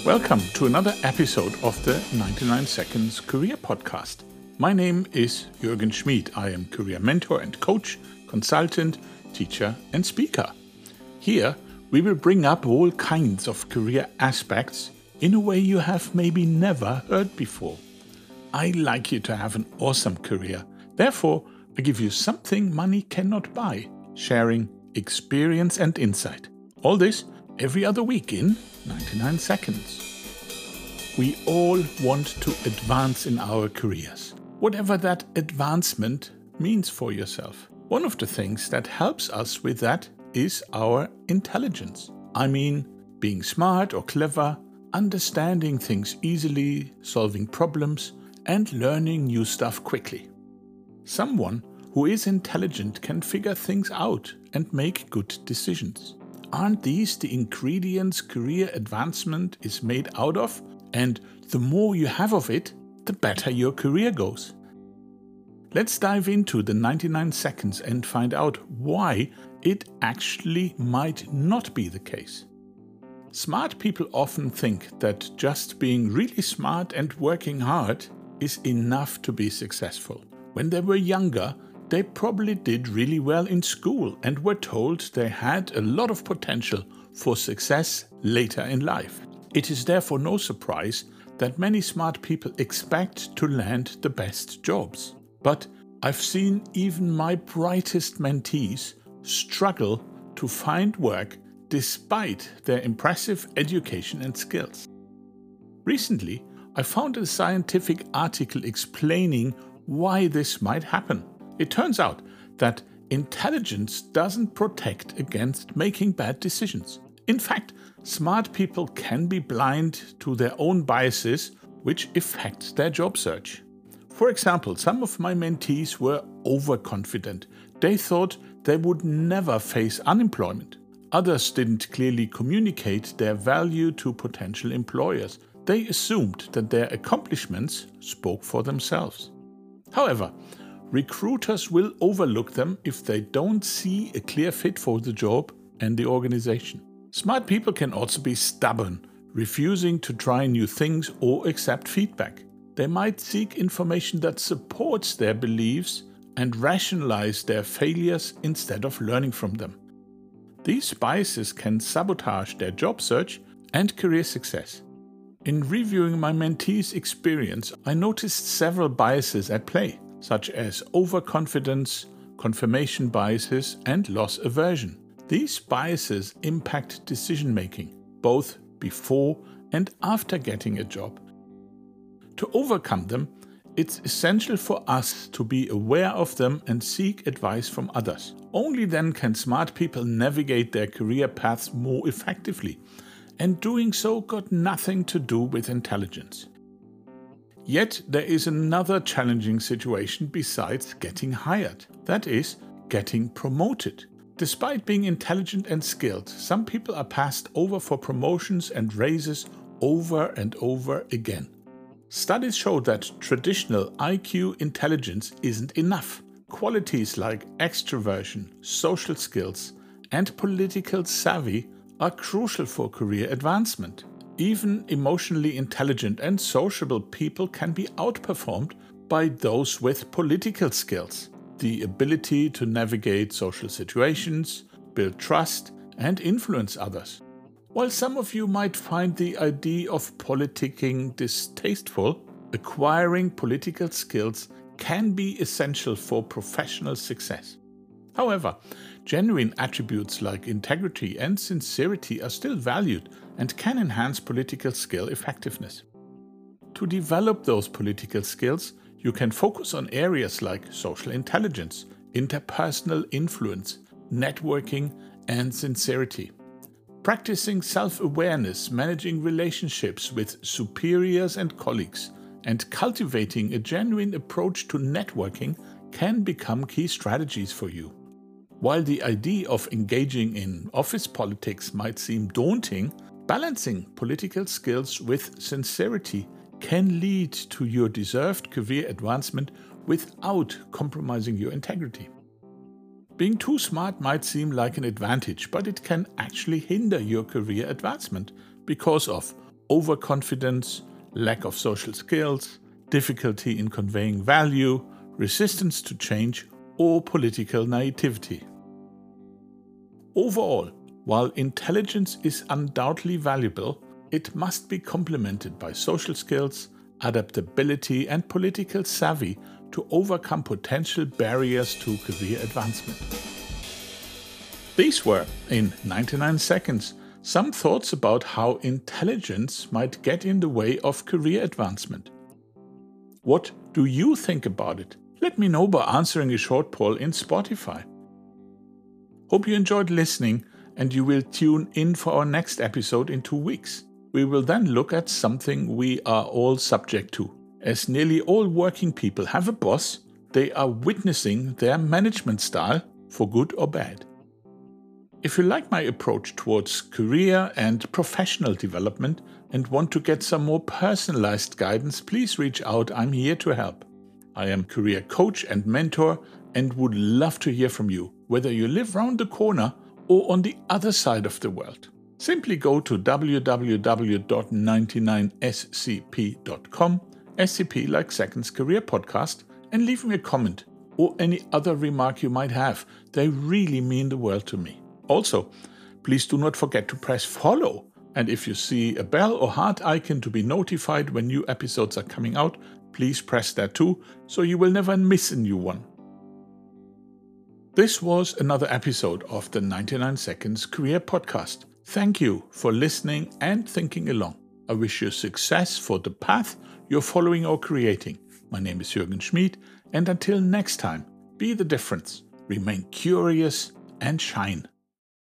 Welcome to another episode of the 99 Seconds Career Podcast. My name is Jürgen Schmid. I am career mentor and coach, consultant, teacher and speaker. Here we will bring up all kinds of career aspects in a way you have maybe never heard before. I like you to have an awesome career. Therefore, I give you something money cannot buy, sharing experience and insight. All this every other week in 99 seconds. We all want to advance in our careers, whatever that advancement means for yourself. One of the things that helps us with that is our intelligence. I mean, being smart or clever, understanding things easily, solving problems, and learning new stuff quickly. Someone who is intelligent can figure things out and make good decisions. Aren't these the ingredients career advancement is made out of? And the more you have of it, the better your career goes. Let's dive into the 99 seconds and find out why it actually might not be the case. Smart people often think that just being really smart and working hard is enough to be successful. When they were younger, they probably did really well in school and were told they had a lot of potential for success later in life. It is therefore no surprise that many smart people expect to land the best jobs. But I've seen even my brightest mentees struggle to find work despite their impressive education and skills. Recently, I found a scientific article explaining why this might happen. It turns out that intelligence doesn't protect against making bad decisions. In fact, smart people can be blind to their own biases, which affects their job search. For example, some of my mentees were overconfident. They thought they would never face unemployment. Others didn't clearly communicate their value to potential employers. They assumed that their accomplishments spoke for themselves. However, recruiters will overlook them if they don't see a clear fit for the job and the organization. Smart people can also be stubborn, refusing to try new things or accept feedback. They might seek information that supports their beliefs and rationalize their failures instead of learning from them. These biases can sabotage their job search and career success. In reviewing my mentees' experience, I noticed several biases at play, such as overconfidence, confirmation biases, and loss aversion. These biases impact decision-making, both before and after getting a job. To overcome them, it's essential for us to be aware of them and seek advice from others. Only then can smart people navigate their career paths more effectively, and doing so got nothing to do with intelligence. Yet there is another challenging situation besides getting hired, that is, getting promoted. Despite being intelligent and skilled, some people are passed over for promotions and raises over and over again. Studies show that traditional IQ intelligence isn't enough. Qualities like extroversion, social skills, and political savvy are crucial for career advancement. Even emotionally intelligent and sociable people can be outperformed by those with political skills, the ability to navigate social situations, build trust, and influence others. While some of you might find the idea of politicking distasteful, acquiring political skills can be essential for professional success. However, genuine attributes like integrity and sincerity are still valued and can enhance political skill effectiveness. To develop those political skills, you can focus on areas like social intelligence, interpersonal influence, networking, and sincerity. Practicing self-awareness, managing relationships with superiors and colleagues, and cultivating a genuine approach to networking can become key strategies for you. While the idea of engaging in office politics might seem daunting, balancing political skills with sincerity can lead to your deserved career advancement without compromising your integrity. Being too smart might seem like an advantage, but it can actually hinder your career advancement because of overconfidence, lack of social skills, difficulty in conveying value, resistance to change, or political naivety. Overall, while intelligence is undoubtedly valuable, it must be complemented by social skills, adaptability, and political savvy to overcome potential barriers to career advancement. These were, in 99 seconds, some thoughts about how intelligence might get in the way of career advancement. What do you think about it? Let me know by answering a short poll in Spotify. Hope you enjoyed listening, and you will tune in for our next episode in 2 weeks. We will then look at something we are all subject to. As nearly all working people have a boss, they are witnessing their management style, for good or bad. If you like my approach towards career and professional development and want to get some more personalized guidance, please reach out. I'm here to help. I am career coach and mentor and would love to hear from you, whether you live round the corner or on the other side of the world. Simply go to www.99scp.com, SCP like Seconds Career Podcast, and leave me a comment or any other remark you might have. They really mean the world to me. Also, please do not forget to press follow, and if you see a bell or heart icon to be notified when new episodes are coming out, please press that too, so you will never miss a new one. This was another episode of the 99 Seconds Career Podcast. Thank you for listening and thinking along. I wish you success for the path you're following or creating. My name is Jürgen Schmid, and until next time, be the difference, remain curious and shine.